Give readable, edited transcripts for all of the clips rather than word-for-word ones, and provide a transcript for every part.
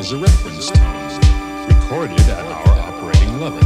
as a reference tone, recorded at our operating level.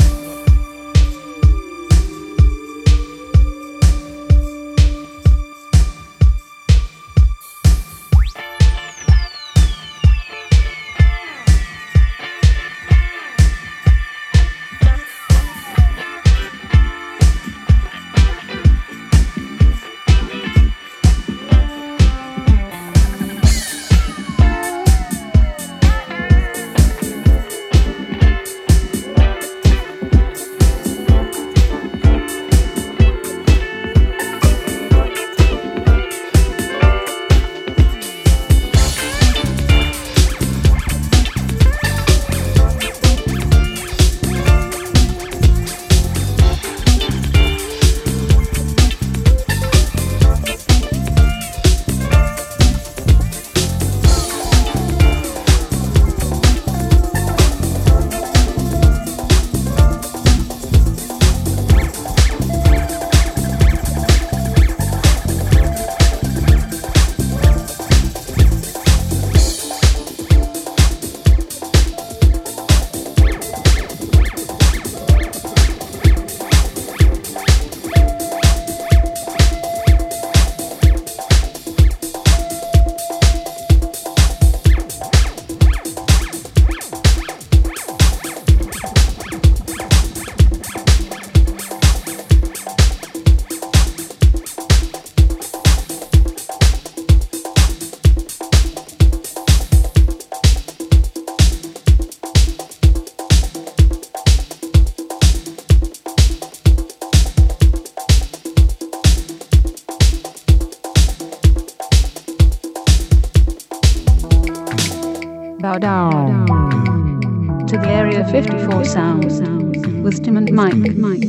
Bow down to the Area 54 sound with Tim and Mike.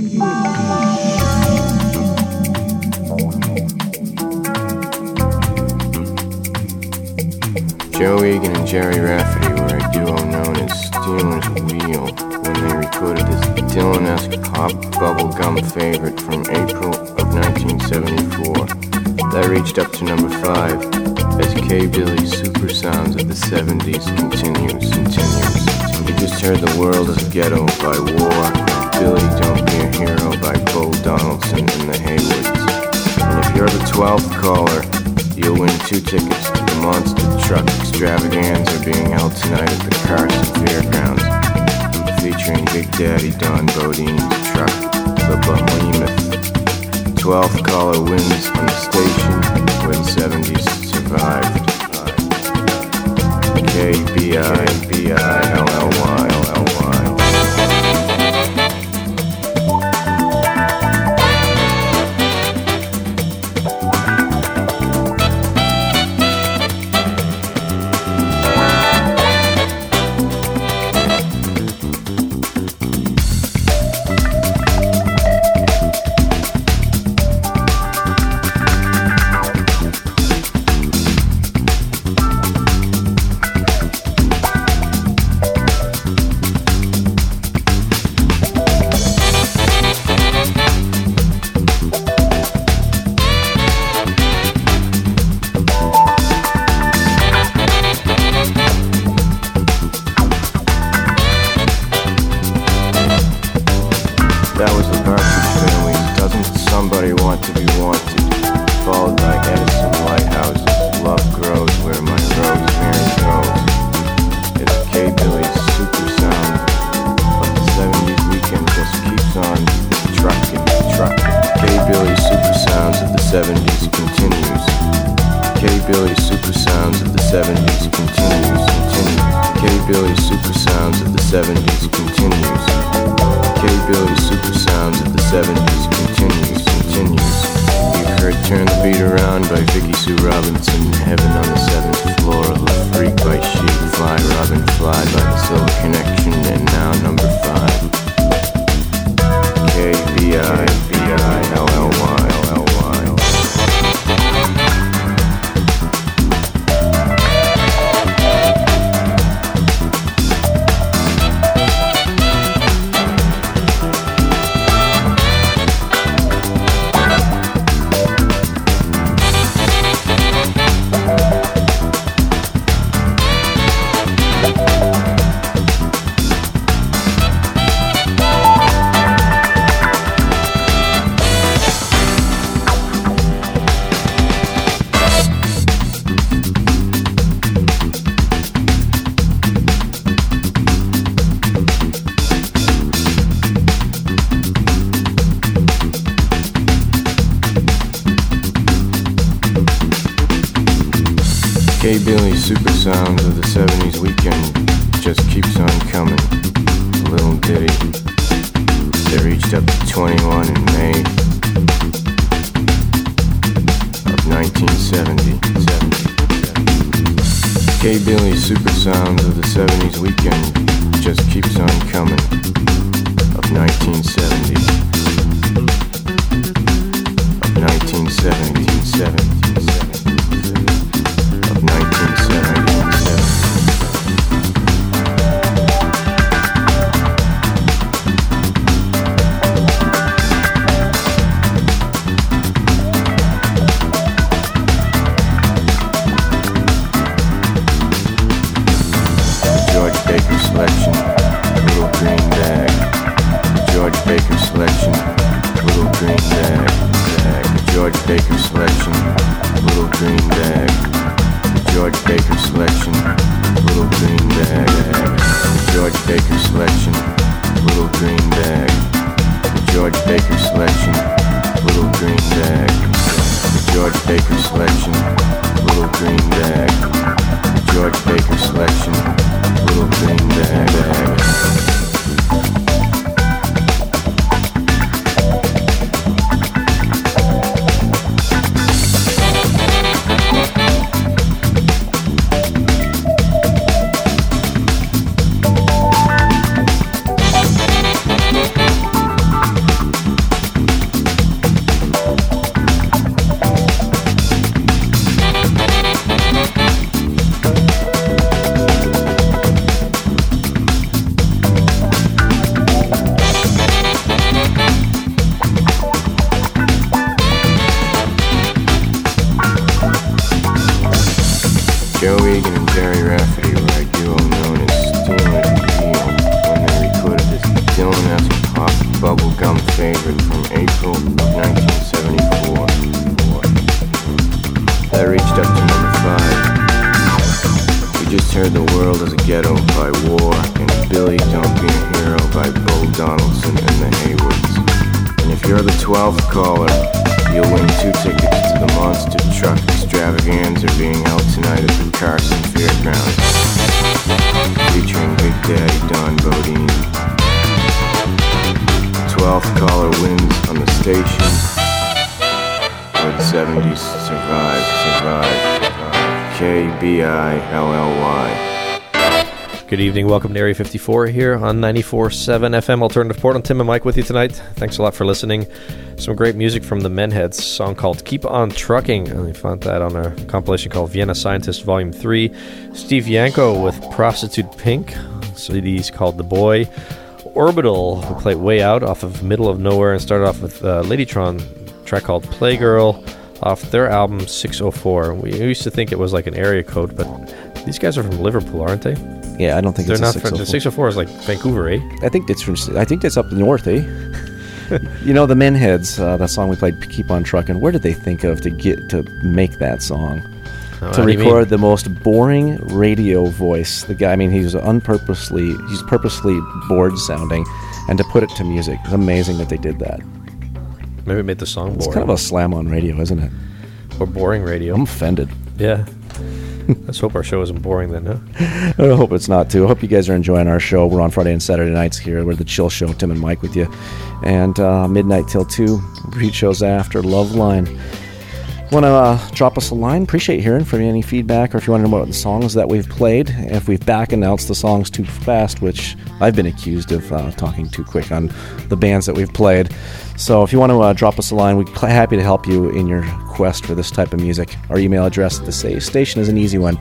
Joe Egan and Jerry Rafferty were a duo known as Stealer's Wheel when they recorded this Dylan-esque pop bubblegum favorite from April of 1974 that reached up to number 5 as K-Billy's Super Sounds of the 70s continues. You just heard The World is a Ghetto by War and Billy Don't Be a Hero by Bo Donaldson and the Haywoods. And if you're the 12th caller, you'll win 2 tickets to the Monster Truck Extravaganza being held tonight at the Carson Fairgrounds, featuring Big Daddy Don Bodine's truck, the Behemoth. 12th caller wins on the station where the 70s survived. KBILLY. That was the Partridge Family's Doesn't Somebody Want to Be Wanted, followed by Edison Lighthouse's Love Grows Where My Rosemary Goes. It's K-Billy's Super Sound of the 70s weekend just keeps on trucking. K-Billy's Super Sounds of the 70s continues. K-Billy's Super Sounds of the 70s continues. K-Billy's Super Sounds of the 70s continues. K-Billy's Super Sounds of the 70s continues. You've heard Turn the Beat Around by Vicky Sue Robinson, Heaven on the 7th Floor, Left Freak by Sheep, Fly Robin Fly by the Silver Connection, and now number 5. KBILLY. K-Billy's super sounds of the 70s weekend just keeps on coming. A little ditty. They reached up to 21 in May of 1970. K-Billy's super sounds of the 70s weekend just keeps on coming of 1970. Of 1970. Of 1977. Selection, little green bag. George Baker selection, little green bag. George Baker selection, little green bag. George Baker selection, little green bag. George Baker selection, little green bag. George Baker selection, little green bag. George Baker selection, little green bag. George Baker selection, little green bag. Joe Egan and Jerry Rafferty were a duo known as Stealing and Wheel when they recorded this Dylan-esque pop bubblegum favorite from April of 1974. That reached up to number 5. We just heard The World is a Ghetto by War and Billy Don't Be a Hero by Bo Donaldson and the Haywoods. And if you're the 12th caller, you'll win 2 tickets to the Monster Truck Extravaganza being held tonight at the Carson Fairgrounds, featuring Big Daddy Don Bodine. 12th caller wins on the station where the 70s survive. KBILLY. Good evening, welcome to Area 54 here on 94.7 FM Alternative Portland. Tim and Mike with you tonight. Thanks a lot for listening. Some great music from the Menheads, a song called Keep On Trucking, and we found that on a compilation called Vienna Scientist Volume 3. Steve Yanko with Prostitute Pink, CD's called The Boy. Orbital, who played Way Out off of Middle of Nowhere, and started off with Ladytron, a track called Playgirl off their album 604. We used to think it was like an area code, but these guys are from Liverpool, aren't they? Yeah, I don't think they're it's not. 604. The 604 is like Vancouver, eh? I think that's up north, eh? You know, the Menheads, that song we played, Keep On Truckin', where did they think of to make that song? To record the most boring radio voice. The guy, I mean, he's purposely bored sounding, and to put it to music. It's amazing that they did that. Maybe it made the song boring. It's kind of a slam on radio, isn't it? Or boring radio. I'm offended. Yeah. Let's hope our show isn't boring then, huh? I hope it's not, too. I hope you guys are enjoying our show. We're on Friday and Saturday nights here. We're the Chill Show, Tim and Mike with you. And midnight till 2, repeat shows after, Love Line. Want to drop us a line? Appreciate hearing from you, any feedback, or if you want to know about the songs that we've played. If we've back announced the songs too fast, which I've been accused of talking too quick on the bands that we've played. So if you want to drop us a line, we're happy to help you in your quest for this type of music. Our email address at the station is an easy one,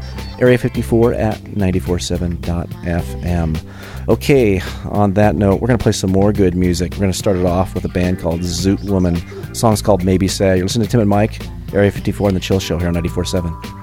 area54@947.fm. Okay, on that note, we're going to play some more good music. We're going to start it off with a band called Zoot Woman. The song's called Maybe Sad. You're listening to Tim and Mike, Area 54 and the Chill Show here on 94.7.